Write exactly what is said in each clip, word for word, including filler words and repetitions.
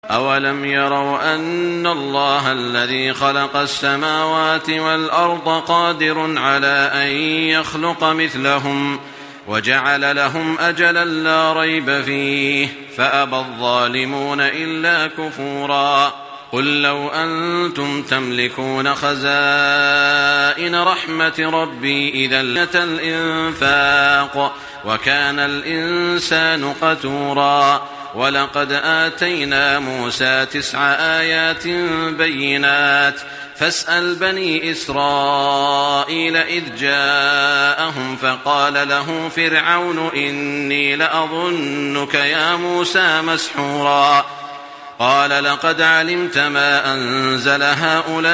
أولم يروا أن الله الذي خلق السماوات والأرض قادر على أن يخلق مثلهم وجعل لهم أجلا لا ريب فيه فأبى الظالمون إلا كفورا. قل لو أنتم تملكون خزائن رحمة ربي إذا لأتى الإنفاق وكان الإنسان قتورا. ولقد آتينا موسى تسع آيات بينات فاسأل بني إسرائيل إذ جاءهم فقال له فرعون إني لأظنك يا موسى مسحورا. قال لقد علمت ما أنزل هؤلاء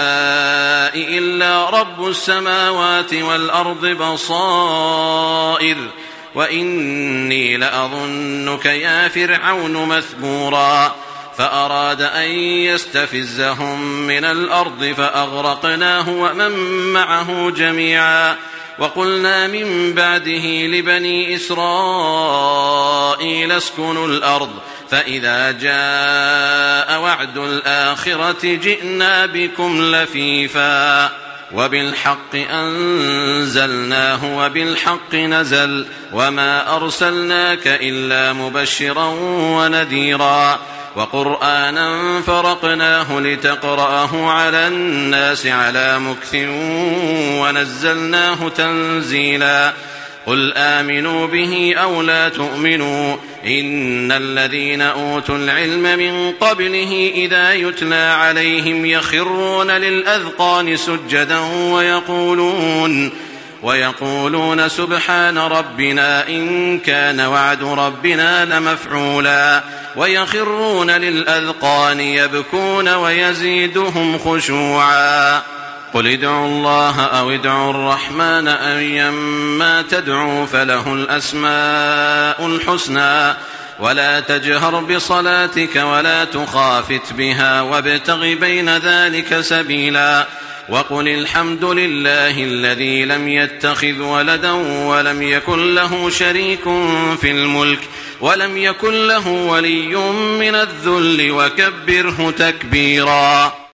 إلا رب السماوات والأرض بصائر وإني لأظنك يا فرعون مثبورا. فأراد أن يستفزهم من الأرض فأغرقناه ومن معه جميعا. وقلنا من بعده لبني إسرائيل اسكنوا الأرض فإذا جاء وعد الآخرة جئنا بكم لفيفا وبالحق أنزلناه وبالحق نزل وما أرسلناك إلا مبشرا ونذيرا. وقرآنا فرقناه لتقرأه على الناس على مكث ونزلناه تنزيلا. قل آمنوا به أو لا تؤمنوا إن الذين أوتوا العلم من قبله إذا يتلى عليهم يخرون للأذقان سجدا ويقولون ويقولون سبحان ربنا إن كان وعد ربنا لمفعولا. ويخرون للأذقان يبكون ويزيدهم خشوعا. قل ادعوا الله أو ادعوا الرحمن أيما تدعوا فله الأسماء الحسنى ولا تجهر بصلاتك ولا تخافت بها وابتغ بين ذلك سبيلا. وقل الحمد لله الذي لم يتخذ ولدا ولم يكن له شريك في الملك ولم يكن له ولي من الذل وكبره تكبيرا.